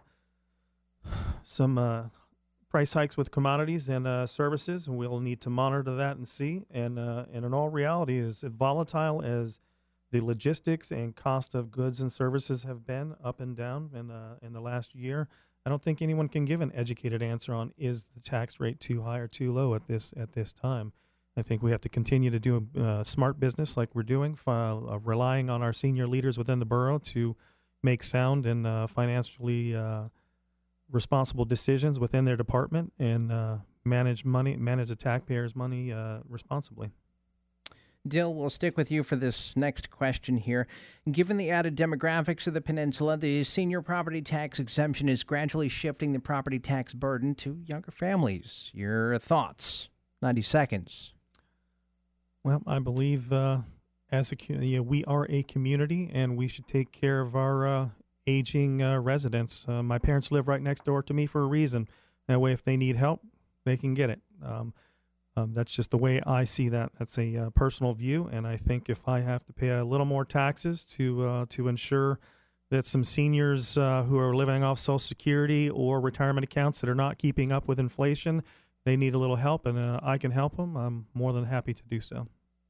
some uh, price hikes with commodities and uh, services, and we'll need to monitor that and see. And uh, and in all reality, as volatile as the logistics and cost of goods and services have been up and down in the in the last year, I don't think anyone can give an educated answer on is the tax rate too high or too low at this at this time. I think we have to continue to do uh, smart business like we're doing, uh, relying on our senior leaders within the borough to make sound and uh, financially uh, responsible decisions within their department and uh, manage money, manage the taxpayers' money uh, responsibly. Dill, we'll stick with you for this next question here. Given the added demographics of the peninsula, the senior property tax exemption is gradually shifting the property tax burden to younger families. Your thoughts? ninety seconds. Well, I believe uh, as a you know, we are a community, and we should take care of our uh, aging uh, residents. Uh, my parents live right next door to me for a reason. That way, if they need help, they can get it. Um, um, that's just the way I see that. That's a uh, personal view, and I think if I have to pay a little more taxes to uh, to ensure that some seniors uh, who are living off Social Security or retirement accounts that are not keeping up with inflation, they need a little help, and uh, I can help them, I'm more than happy to do so.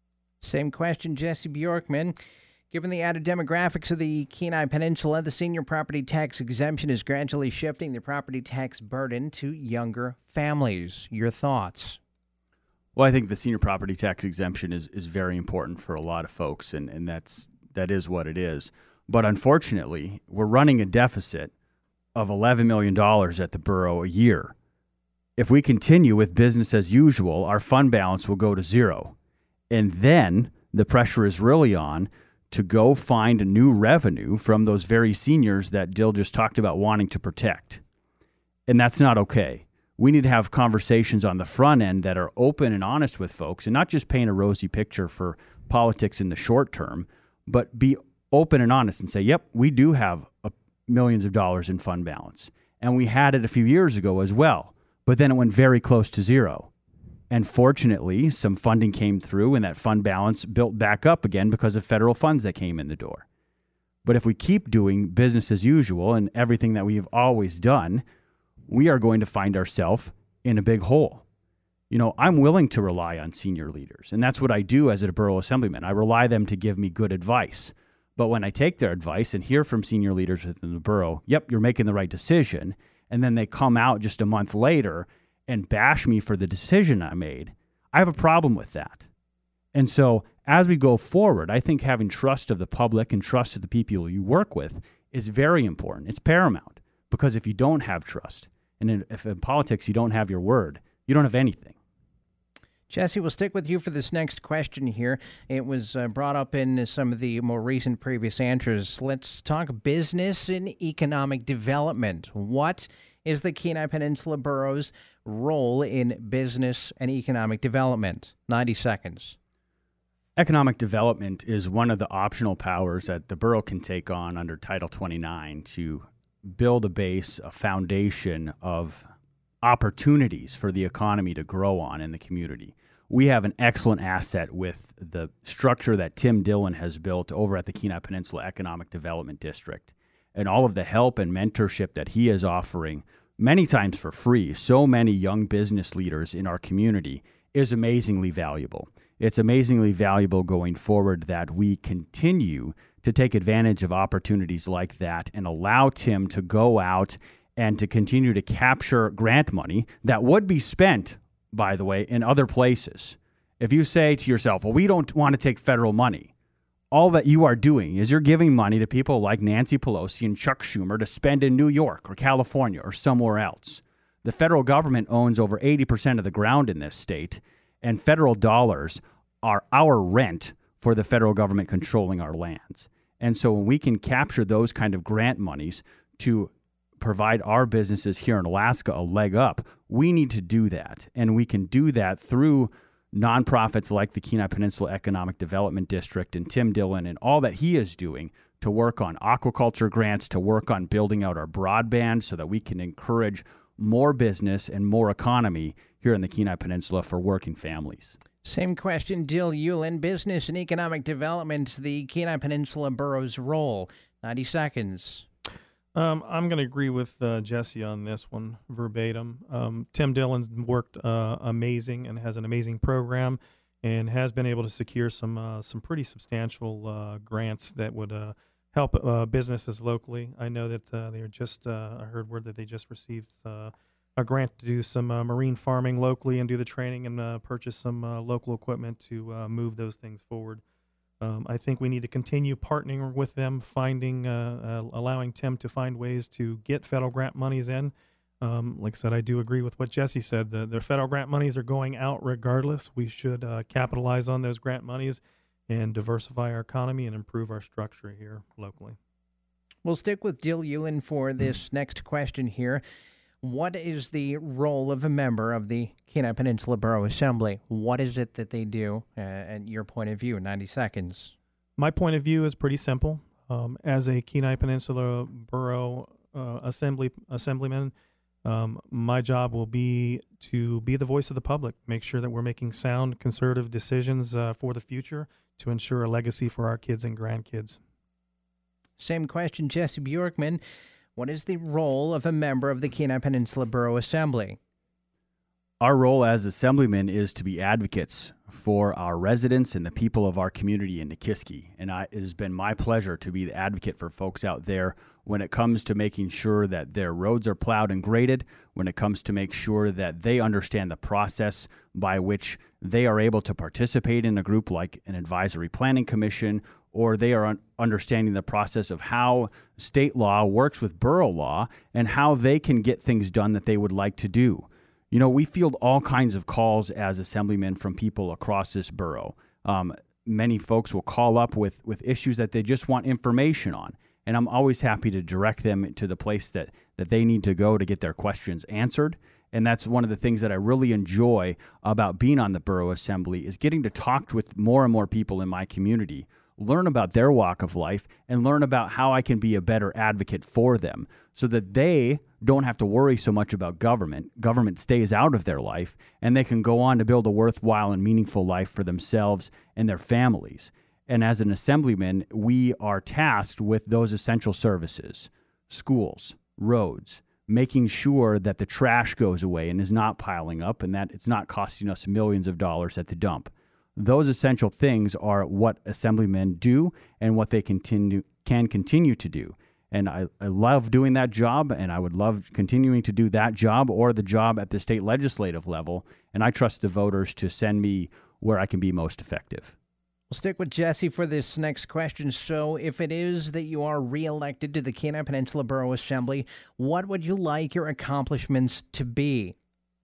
Same question, Jesse Bjorkman. Given the added demographics of the Kenai Peninsula, the senior property tax exemption is gradually shifting the property tax burden to younger families. Your thoughts? Well, I think the senior property tax exemption is, is very important for a lot of folks, and, and that's that is what it is. But unfortunately, we're running a deficit of eleven million dollars at the borough a year. If we continue with business as usual, our fund balance will go to zero. And then the pressure is really on to go find a new revenue from those very seniors that Dill just talked about wanting to protect. And that's not okay. We need to have conversations on the front end that are open and honest with folks, and not just paint a rosy picture for politics in the short term, but be open and honest and say, yep, we do have a, millions of dollars in fund balance. And we had it a few years ago as well, but then it went very close to zero. And fortunately, some funding came through and that fund balance built back up again because of federal funds that came in the door. But if we keep doing business as usual and everything that we've always done, we are going to find ourselves in a big hole. You know, I'm willing to rely on senior leaders, and that's what I do as a borough assemblyman. I rely on them to give me good advice. But when I take their advice and hear from senior leaders within the borough, yep, you're making the right decision, and then they come out just a month later and bash me for the decision I made, I have a problem with that. And so as we go forward, I think having trust of the public and trust of the people you work with is very important. It's paramount, because if you don't have trust, and if in politics you don't have your word, you don't have anything. Jesse, we'll stick with you for this next question here. It was uh, brought up in some of the more recent previous answers. Let's talk business and economic development. What is the Kenai Peninsula Borough's role in business and economic development? ninety seconds. Economic development is one of the optional powers that the borough can take on under Title twenty-nine to build a base, a foundation of opportunities for the economy to grow on in the community. We have an excellent asset with the structure that Tim Dillon has built over at the Kenai Peninsula Economic Development District, and all of the help and mentorship that he is offering, many times for free, so many young business leaders in our community, is amazingly valuable. It's amazingly valuable going forward that we continue to take advantage of opportunities like that and allow Tim to go out and to continue to capture grant money that would be spent, by the way, in other places. If you say to yourself, well, we don't want to take federal money, all that you are doing is you're giving money to people like Nancy Pelosi and Chuck Schumer to spend in New York or California or somewhere else. The federal government owns over eighty percent of the ground in this state, and federal dollars are our rent for the federal government controlling our lands. And so when we can capture those kind of grant monies to provide our businesses here in Alaska a leg up, we need to do that. And we can do that through nonprofits like the Kenai Peninsula Economic Development District and Tim Dillon and all that he is doing to work on aquaculture grants, to work on building out our broadband so that we can encourage more business and more economy here in the Kenai Peninsula for working families. Same question, Dill Uihlein, business and economic development, the Kenai Peninsula Borough's role. ninety seconds. Um, I'm going to agree with uh, Jesse on this one verbatim. Um, Tim Dillon worked uh, amazing and has an amazing program and has been able to secure some uh, some pretty substantial uh, grants that would uh, help uh, businesses locally. I know that uh, they are just, uh, I heard word that they just received uh, a grant to do some uh, marine farming locally and do the training and uh, purchase some uh, local equipment to uh, move those things forward. Um, I think we need to continue partnering with them, finding, uh, uh, allowing Tim to find ways to get federal grant monies in. Um, like I said, I do agree with what Jesse said. The, the federal grant monies are going out regardless. We should uh, capitalize on those grant monies and diversify our economy and improve our structure here locally. We'll stick with Dill Uihlein for this next question here. What is the role of a member of the Kenai Peninsula Borough Assembly? What is it that they do, uh, and your point of view, ninety seconds? My point of view is pretty simple. Um, as a Kenai Peninsula Borough uh, Assembly Assemblyman, um, my job will be to be the voice of the public, make sure that we're making sound conservative decisions uh, for the future to ensure a legacy for our kids and grandkids. Same question, Jesse Bjorkman. What is the role of a member of the Kenai Peninsula Borough Assembly? Our role as assemblymen is to be advocates for our residents and the people of our community in Nikiski. And I, it has been my pleasure to be the advocate for folks out there when it comes to making sure that their roads are plowed and graded, when it comes to make sure that they understand the process by which they are able to participate in a group like an advisory planning commission, or they are un- understanding the process of how state law works with borough law and how they can get things done that they would like to do. You know, we field all kinds of calls as assemblymen from people across this borough. Um, many folks will call up with, with issues that they just want information on, and I'm always happy to direct them to the place that, that they need to go to get their questions answered. And that's one of the things that I really enjoy about being on the Borough Assembly is getting to talk with more and more people in my community, learn about their walk of life, and learn about how I can be a better advocate for them so that they don't have to worry so much about government. Government stays out of their life, and they can go on to build a worthwhile and meaningful life for themselves and their families. And as an assemblyman, we are tasked with those essential services, schools, roads, making sure that the trash goes away and is not piling up and that it's not costing us millions of dollars at the dump. Those essential things are what assemblymen do and what they continue can continue to do. And I, I love doing that job, and I would love continuing to do that job or the job at the state legislative level. And I trust the voters to send me where I can be most effective. We'll stick with Jesse for this next question. So if it is that you are reelected to the Kenai Peninsula Borough Assembly, what would you like your accomplishments to be?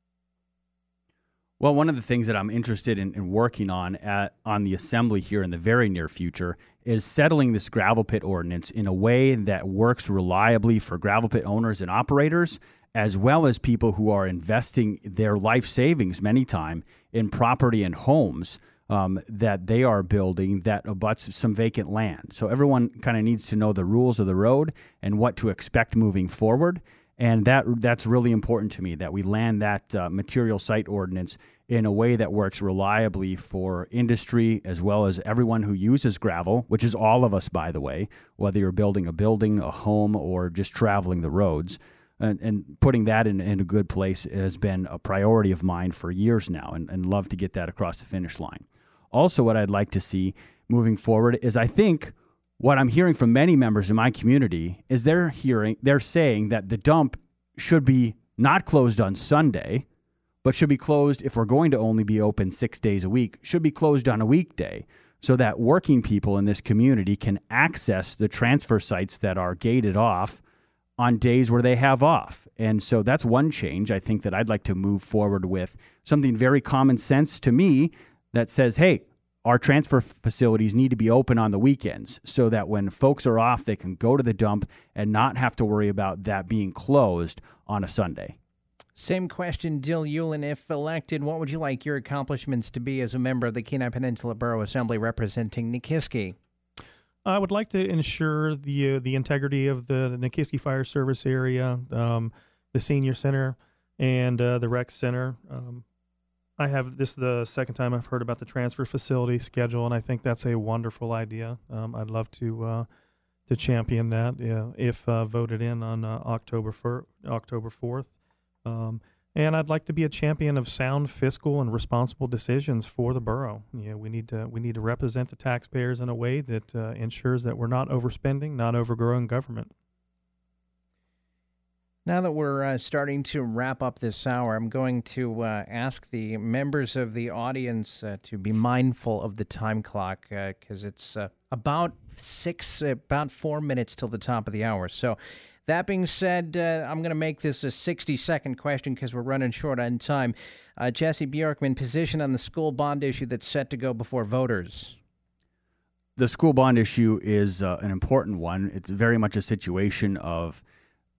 Well, one of the things that I'm interested in, in working on at, on the Assembly here in the very near future is settling this gravel pit ordinance in a way that works reliably for gravel pit owners and operators, as well as people who are investing their life savings many times in property and homes um, that they are building that abuts some vacant land. So everyone kind of needs to know the rules of the road and what to expect moving forward. And that that's really important to me, that we land that uh, material site ordinance in a way that works reliably for industry as well as everyone who uses gravel, which is all of us, by the way, whether you're building a building, a home, or just traveling the roads. And, and putting that in, in a good place has been a priority of mine for years now, and, and love to get that across the finish line. Also, what I'd like to see moving forward is I think what I'm hearing from many members in my community is they're hearing, they're saying that the dump should be not closed on Sunday, but should be closed if we're going to only be open six days a week, should be closed on a weekday so that working people in this community can access the transfer sites that are gated off on days where they have off. And so that's one change I think that I'd like to move forward with, something very common sense to me that says, hey, our transfer facilities need to be open on the weekends so that when folks are off, they can go to the dump and not have to worry about that being closed on a Sunday. Same question, Dill Hewlin. If elected, what would you like your accomplishments to be as a member of the Kenai Peninsula Borough Assembly representing Nikiski? I would like to ensure the uh, the integrity of the, the Nikiski Fire Service area, um, the Senior Center, and uh, the Rec Center. Um, I have this is the second time I've heard about the transfer facility schedule, and I think that's a wonderful idea. Um, I'd love to uh, to champion that uh, if uh, voted in on uh, October fourth. Um, and I'd like to be a champion of sound fiscal and responsible decisions for the borough. You know, we need to we need to represent the taxpayers in a way that uh, ensures that we're not overspending, not overgrowing government. Now that we're uh, starting to wrap up this hour, I'm going to uh, ask the members of the audience uh, to be mindful of the time clock because uh, it's uh, about six, uh, about four minutes till the top of the hour. So that being said, uh, I'm going to make this a sixty-second question because we're running short on time. Uh, Jesse Bjorkman, position on the school bond issue that's set to go before voters. The school bond issue is uh, an important one. It's very much a situation of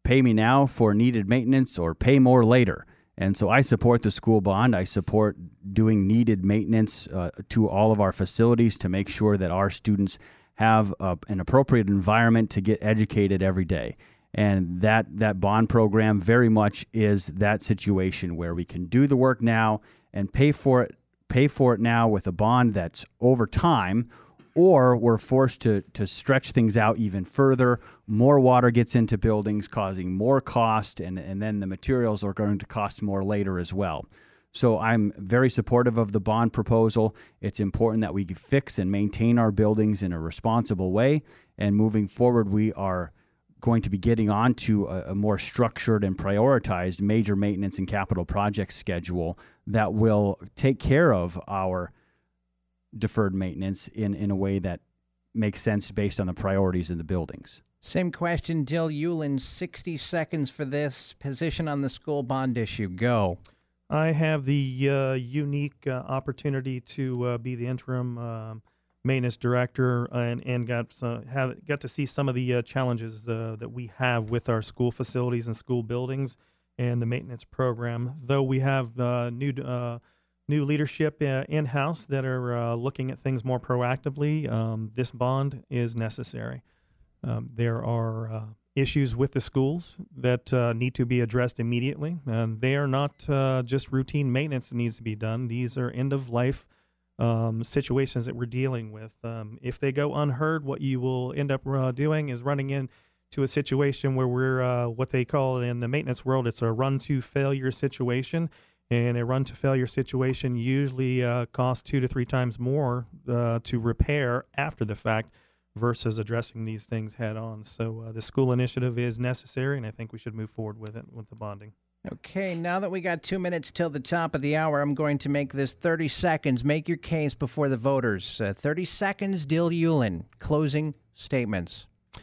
pay me now for needed maintenance or pay more later. And so I support the school bond. I support doing needed maintenance uh, to all of our facilities to make sure that our students have uh, an appropriate environment to get educated every day. And that that bond program very much is that situation where we can do the work now and pay for it, pay for it now with a bond that's over time, or we're forced to to stretch things out even further. More water gets into buildings, causing more cost, and, and then the materials are going to cost more later as well. So I'm very supportive of the bond proposal. It's important that we fix and maintain our buildings in a responsible way. And moving forward, we are going to be getting on to a, a more structured and prioritized major maintenance and capital project schedule that will take care of our deferred maintenance in, in a way that makes sense based on the priorities in the buildings. Same question, Dill Uihlein, sixty seconds for this. Position on the school bond issue. Go. I have the uh, unique uh, opportunity to uh, be the interim uh, maintenance director and, and got uh, have got to see some of the uh, challenges uh, that we have with our school facilities and school buildings and the maintenance program. Though we have uh, new uh, new leadership uh, in-house that are uh, looking at things more proactively, um, this bond is necessary. Um, there are uh, issues with the schools that uh, need to be addressed immediately. And they are not uh, just routine maintenance that needs to be done. These are end-of-life um, situations that we're dealing with. Um, if they go unheard, what you will end up uh, doing is running into a situation where we're uh, what they call in the maintenance world, it's a run-to-failure situation. And a run-to-failure situation usually uh, costs two to three times more uh, to repair after the fact versus addressing these things head on. So uh, the school initiative is necessary, and I think we should move forward with it, with the bonding. Okay, now that we got two minutes till the top of the hour, I'm going to make this thirty seconds. Make your case before the voters. Uh, thirty seconds, Dill Uihlein. Closing statements.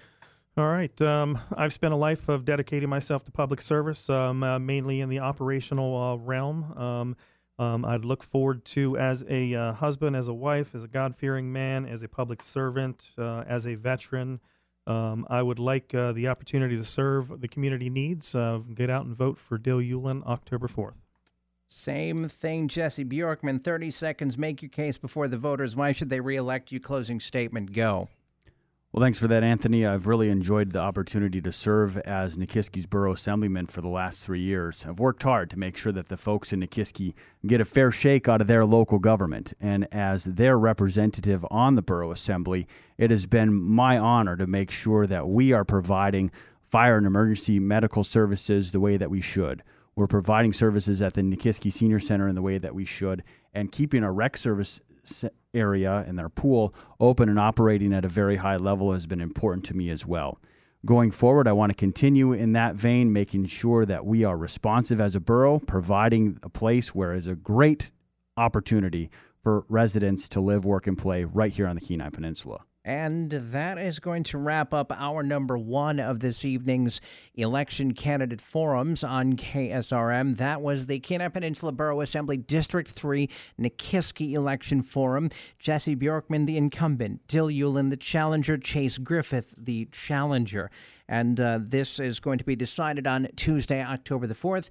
All right. Um, I've spent a life of dedicating myself to public service, um, uh, mainly in the operational uh, realm. Um, Um, I'd look forward to, as a uh, husband, as a wife, as a God-fearing man, as a public servant, uh, as a veteran. Um, I would like uh, the opportunity to serve the community needs. Uh, get out and vote for Dill Uihlein October fourth. Same thing, Jesse Bjorkman. thirty seconds. Make your case before the voters. Why should they reelect you? Closing statement. Go. Well, thanks for that, Anthony. I've really enjoyed the opportunity to serve as Nikiski's Borough Assemblyman for the last three years. I've worked hard to make sure that the folks in Nikiski get a fair shake out of their local government. And as their representative on the Borough Assembly, it has been my honor to make sure that we are providing fire and emergency medical services the way that we should. We're providing services at the Nikiski Senior Center in the way that we should, and keeping our rec service area and their pool open and operating at a very high level has been important to me as well. Going forward, I want to continue in that vein, making sure that we are responsive as a borough, providing a place where is a great opportunity for residents to live, work, and play right here on the Kenai Peninsula. And that is going to wrap up our number one of this evening's election candidate forums on K S R M. That was the Kenai Peninsula Borough Assembly District three Nikiski Election Forum. Jesse Bjorkman, the incumbent. Dill Uihlein, the challenger. Chase Griffith, the challenger. And uh, this is going to be decided on Tuesday, October the fourth.